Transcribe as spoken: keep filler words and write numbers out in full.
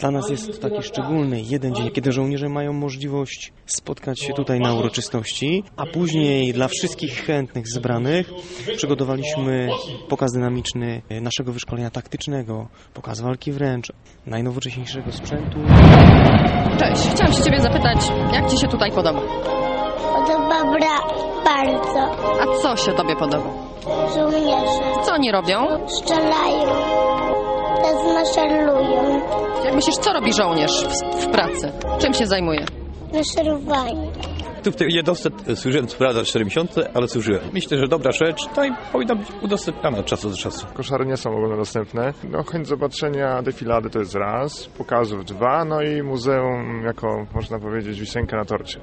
Dla nas jest to taki szczególny jeden dzień, kiedy żołnierze mają możliwość spotkać się tutaj na uroczystości, a później dla wszystkich chętnych zebranych przygotowaliśmy pokaz dynamiczny naszego wyszkolenia taktycznego, pokaz walki wręcz, najnowocześniejszego sprzętu. Cześć, chciałam się Ciebie zapytać, jak Ci się tutaj podoba? Podoba bra- bardzo. A co się Tobie podoba? Żołnierze Co oni robią? strzelają, teraz maszerują, Jak myślisz, co robi żołnierz w, w pracy? Czym się zajmuje? maszerowanie. Tutaj jednostek służyłem co prawda cztery miesiące, ale służyłem. Myślę, że dobra rzecz, no i powinna być udostępniana od czasu do czasu. Koszary nie są ogólnodostępne. No, chęć zobaczenia defilady to jest raz, pokazów dwa, no i muzeum jako, można powiedzieć, wisienka na torcie.